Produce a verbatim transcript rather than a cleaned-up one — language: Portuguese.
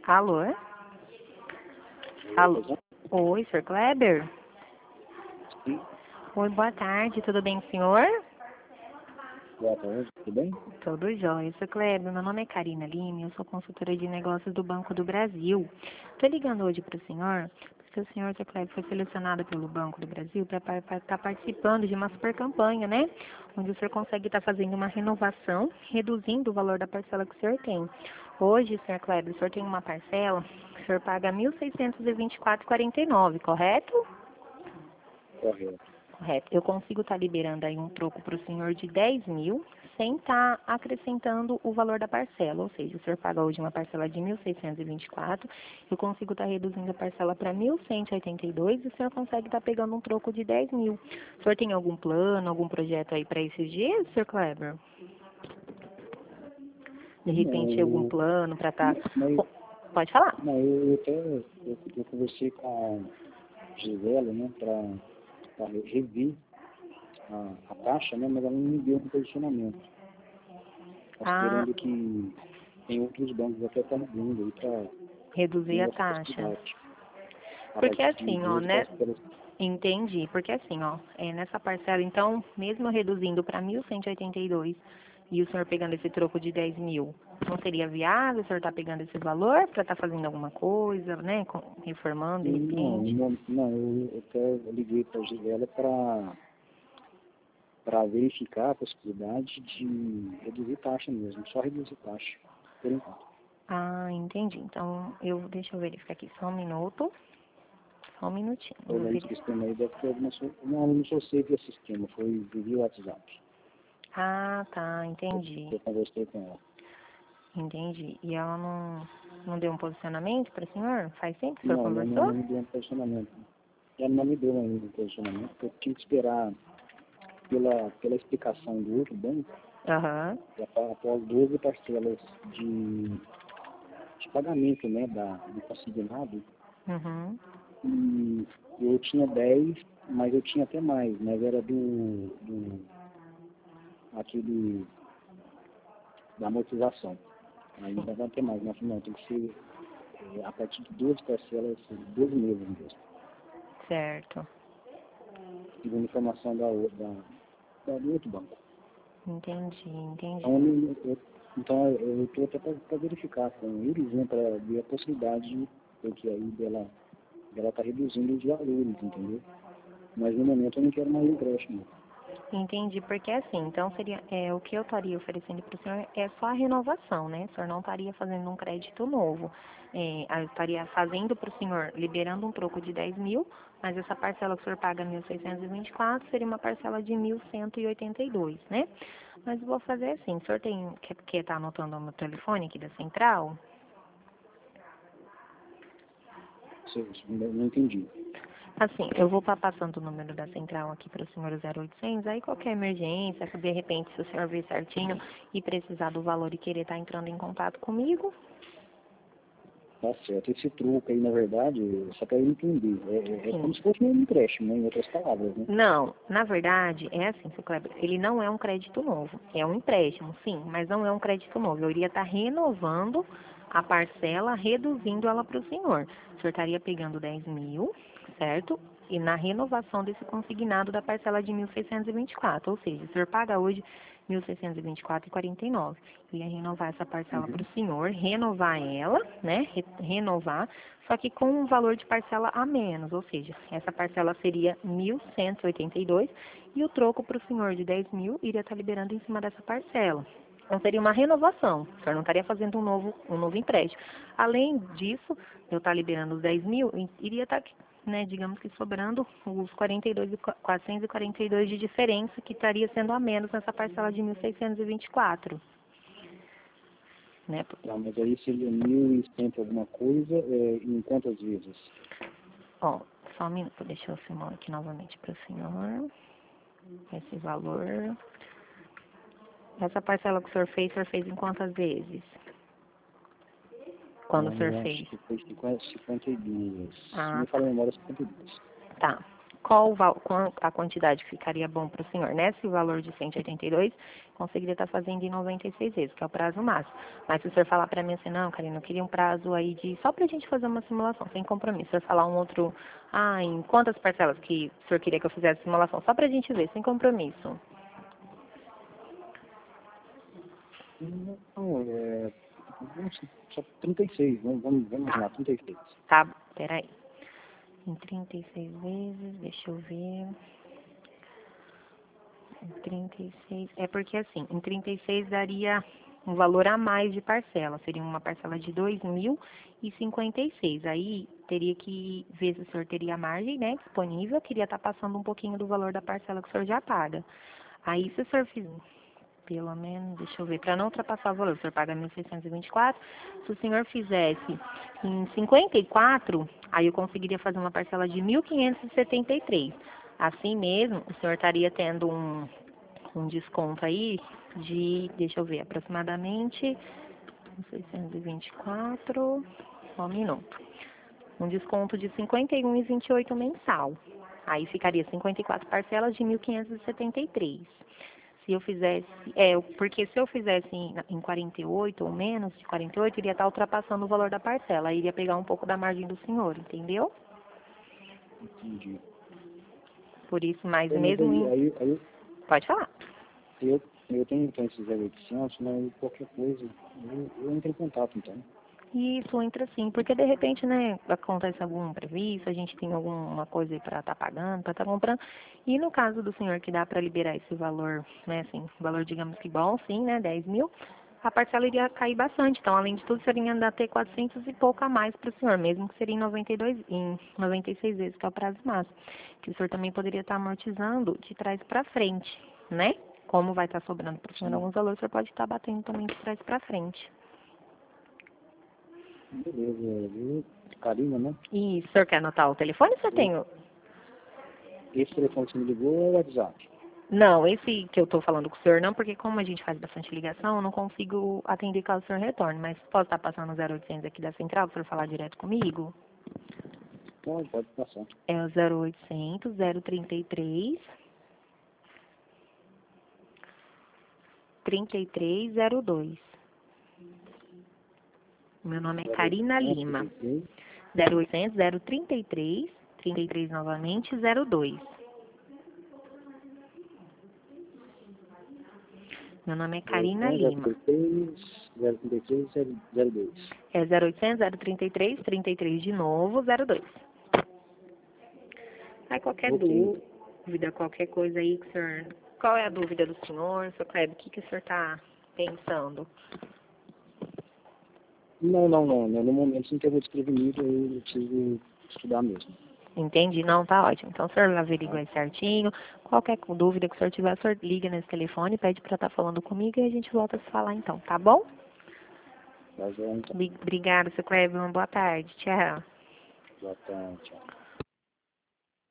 Alô? Alô? Oi, senhor Kleber? Sim. Oi, boa tarde, tudo bem, senhor? Boa tarde, tudo bem? Tudo jóia. Senhor Kleber, meu nome é Karina Lima, eu sou consultora de negócios do Banco do Brasil. Estou ligando hoje para o senhor, porque o senhor, senhor Kleber, foi selecionado pelo Banco do Brasil para estar participando de uma super campanha, né? Onde o senhor consegue estar fazendo uma renovação, reduzindo o valor da parcela que o senhor tem. Hoje, senhor Kleber, o senhor tem uma parcela, o senhor paga mil seiscentos e vinte e quatro reais e quarenta e nove centavos, correto? Correto. Correto. Eu consigo estar liberando aí um troco para o senhor de dez mil, sem estar acrescentando o valor da parcela. Ou seja, o senhor paga hoje uma parcela de mil seiscentos e vinte e quatro, eu consigo estar reduzindo a parcela para mil cento e oitenta e dois e o senhor consegue estar pegando um troco de dez mil. O senhor tem algum plano, algum projeto aí para esses dias, senhor Kleber? De repente, algum Não, plano para estar... mas, Pode falar. não, eu, eu até eu, eu conversei com a Gisela, né, para rever a, a taxa, né, mas ela não me deu um posicionamento. Está Ah, esperando que tem outros bancos até estão vindo aí para reduzir ver a essa taxa. possibilidade. A Porque partir de assim, ó, doze né? parcelas. Entendi, porque assim, ó, é, nessa parcela, então, mesmo reduzindo para mil cento e oitenta e dois e o senhor pegando esse troco de dez mil, não seria viável o senhor estar pegando esse valor para estar fazendo alguma coisa, né, com- reformando de Não, repente? não, não, eu, eu até liguei para a Gisela para para verificar a possibilidade de reduzir taxa mesmo, só reduzir taxa, por enquanto. Ah, entendi. Então, eu, deixa eu verificar aqui só um minuto, só um minutinho. Eu vou Olhando esse verificar. sistema aí, deve ter alguma... so- Não, eu não sou safe esse sistema, foi via WhatsApp. Ah, tá, entendi, Eu conversei com ela. entendi. E ela não, não deu um posicionamento para o senhor? Faz tempo que o senhor Não, ela não, conversou? não me deu um posicionamento. Ela não me deu ainda um posicionamento, porque eu tinha que esperar pela, pela explicação do outro banco, Aham, e após após doze parcelas de, de pagamento, né, da, do consignado, uhum. e eu tinha dez, mas eu tinha até mais, mas era do, do aquele da amortização. Ainda vai ter mais, mas não, tem que ser é, a partir de duas parcelas, doze meses mesmo. Certo, Segundo informação da, o- da, da, do outro banco. entendi, entendi. Então, eu, eu, então eu estou até para verificar com eles, né, para ver a possibilidade, porque aí dela ela está reduzindo os valores, entendeu? Mas no momento eu não quero mais empréstimo. Entendi, porque assim, então seria, é, o que eu estaria oferecendo para o senhor é só a renovação, né? O senhor não estaria fazendo um crédito novo. É, eu estaria fazendo para o senhor, liberando um troco de dez mil, mas essa parcela que o senhor paga mil seiscentos e vinte e quatro seria uma parcela de mil cento e oitenta e dois, né? Mas eu vou fazer assim, o senhor tem, quer, quer estar anotando o meu telefone aqui da central? Você, não não entendi. Assim, eu vou estar passando o número da central aqui para o senhor zero oitocentos, aí qualquer emergência, se de repente se o senhor ver certinho e precisar do valor e querer estar entrando em contato comigo. Tá certo. Esse truque aí, na verdade, só para eu entender, é, é, é Sim. como se fosse um empréstimo, né, em outras palavras, né? Não, na verdade, é assim, seu Kleber, ele não é um crédito novo, é um empréstimo, sim, mas não é um crédito novo. Eu iria estar renovando a parcela, reduzindo ela para o senhor. O senhor estaria pegando dez mil, certo? E na renovação desse consignado da parcela de mil seiscentos e vinte e quatro, ou seja, o senhor paga hoje mil seiscentos e vinte e quatro reais e quarenta e nove centavos. Eu ia renovar essa parcela para Uhum. o senhor, renovar ela, né? Re renovar, só que com um valor de parcela a menos, ou seja, essa parcela seria mil cento e oitenta e dois e o troco para o senhor de dez mil iria estar liberando em cima dessa parcela. Então seria uma renovação, o senhor não estaria fazendo um novo, um novo empréstimo. Além disso, eu estar liberando os dez mil, iria estar, né, digamos que sobrando os quarenta e dois e quatrocentos e quarenta e dois de diferença que estaria sendo a menos nessa parcela de mil seiscentos e vinte e quatro. Né? Tá, mas aí seria mil e cento alguma coisa, é, em quantas vezes? Ó, só um minuto, deixa eu filmar aqui novamente para o senhor. Esse valor. Essa parcela que o senhor fez, o senhor fez em quantas vezes? Quando o Ah, senhor eu fez? acho que foi cinquenta, cinquenta e duas. Se Ah, me fala a memória, cinquenta e duas. tá. qual o val- quan- a quantidade que ficaria bom para o senhor. Nesse valor de cento e oitenta e dois, conseguiria estar fazendo em noventa e seis vezes, que é o prazo máximo. Mas se o senhor falar para mim assim, não, Karina, eu queria um prazo aí de, só para a gente fazer uma simulação, sem compromisso. Se o senhor falar um outro, ah, em quantas parcelas que o senhor queria que eu fizesse simulação, só para a gente ver, sem compromisso. Não, é... Nossa, só trinta e seis, vamos, vamos, vamos lá, trinta e seis. Tá, peraí. Em trinta e seis vezes, deixa eu ver. Em trinta e seis, é porque assim, em trinta e seis daria um valor a mais de parcela, seria uma parcela de dois mil e cinquenta e seis. Aí teria que ver se o senhor teria margem, né, disponível, queria estar passando um pouquinho do valor da parcela que o senhor já paga. Aí se o senhor fizer, pelo menos, deixa eu ver, para não ultrapassar o valor, o senhor paga mil seiscentos e vinte e quatro, se o senhor fizesse em cinquenta e quatro, aí eu conseguiria fazer uma parcela de mil quinhentos e setenta e três. Assim mesmo, o senhor estaria tendo um, um desconto aí de, deixa eu ver, aproximadamente mil seiscentos e vinte e quatro, só um minuto. Um desconto de cinquenta e um reais e vinte e oito centavos mensal. Aí ficaria cinquenta e quatro parcelas de mil quinhentos e setenta e três. Se eu fizesse, é, porque se eu fizesse em, em quarenta e oito ou menos de quarenta e oito, iria estar ultrapassando o valor da parcela, aí iria pegar um pouco da margem do senhor, entendeu? Entendi. Por isso, mas É, mas mesmo aí, em... aí, aí Pode falar. eu, eu tenho então esses zero oitocentos, mas qualquer coisa, eu, eu entro em contato então. Isso entra sim, porque de repente, né, acontece algum imprevisto, a gente tem alguma coisa aí para estar pagando, para estar comprando. E no caso do senhor que dá para liberar esse valor, né, assim, valor digamos que bom, sim, né, dez mil, a parcela iria cair bastante. Então, além de tudo, seria ainda ter quatrocentos e pouco a mais para o senhor, mesmo que seria em noventa e dois, em noventa e seis vezes, que é o prazo máximo. Que o senhor também poderia estar amortizando de trás para frente, né? Como vai estar sobrando para o senhor Sim. alguns valores, o senhor pode estar batendo também de trás para frente. Beleza, eu, Karina, né? E o senhor quer anotar o telefone ou o senhor tem o... Esse telefone que você me ligou é o WhatsApp. Não, esse que eu estou falando com o senhor não, porque como a gente faz bastante ligação, eu não consigo atender caso o senhor retorne. Mas posso estar passando o zero oitocentos aqui da central para o senhor falar direto comigo? Pode, pode passar. É o zero oitocentos, zero trinta e três, trinta e três zero dois. Meu nome é Karina Lima. zero oitocentos, zero trinta e três, trinta e três novamente, zero dois. Meu nome é Karina Lima. zero trinta e três, zero dois. É zero oitocentos, zero trinta e três, trinta e três de novo, zero dois. Aí qualquer Ok. dúvida, qualquer coisa aí que o senhor... Qual é a dúvida do senhor, senhor Kleber? O que, que o senhor está pensando? Não, não, não, não. No momento em que eu vou desprevenido, eu preciso estudar mesmo. Entendi? Não, tá ótimo. Então o senhor Tá? averigua aí certinho. Qualquer dúvida que o senhor tiver, o senhor liga nesse telefone, pede para estar falando comigo e a gente volta a se falar então, tá bom? Tá, já, então. Obrigada, senhor Kleber. Uma boa tarde. Tchau. Já tá, tchau.